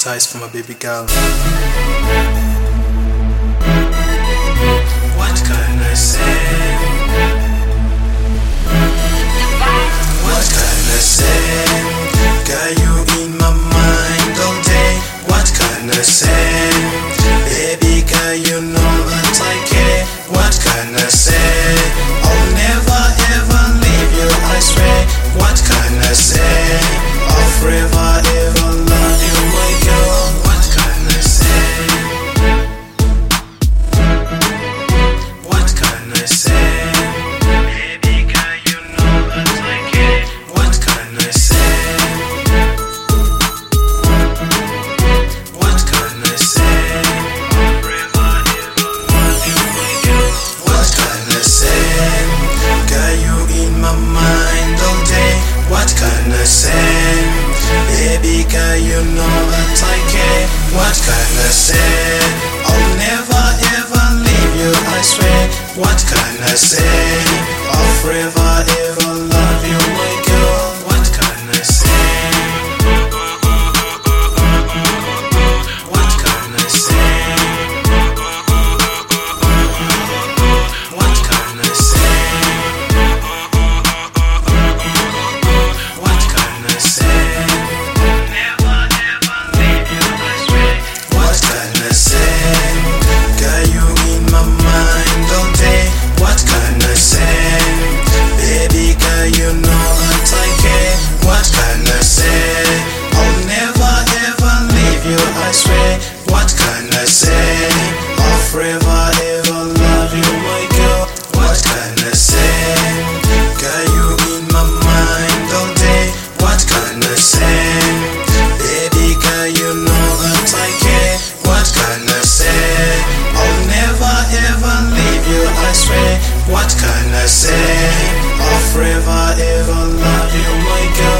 ties for my baby girl. What can I say? What can I say? Got you in my mind all day. What can I say? Baby girl, you know that I care. What can I say? I'll never ever leave you, I swear. What can I say? I'll forever ever love you, my girl. What can I say? What can I say? Baby girl, you know that I care. What can I say? What can I say? I'll forever ever love you, my girl. What can I say? Got you in my mind all day. What can I say? Baby girl, you know that I care. What can I say? I'll never ever leave you, I swear. What can I say? I'll forever ever love you, my girl. What can I say? What can I say? What can I say? What can I say? Never ever leave you, I swear. What can I say? Got you in my mind all day. What can I say? Baby girl, you know that I care. What can I say? I'll never ever leave you, I swear. What can I say? I'll forever ever love you, my girl. What can I say? Got you in my mind all day. What can I say? Baby girl, you know that I care. What can I say? I'll never ever leave you, I swear. What can I say? I'll forever ever love you, my girl.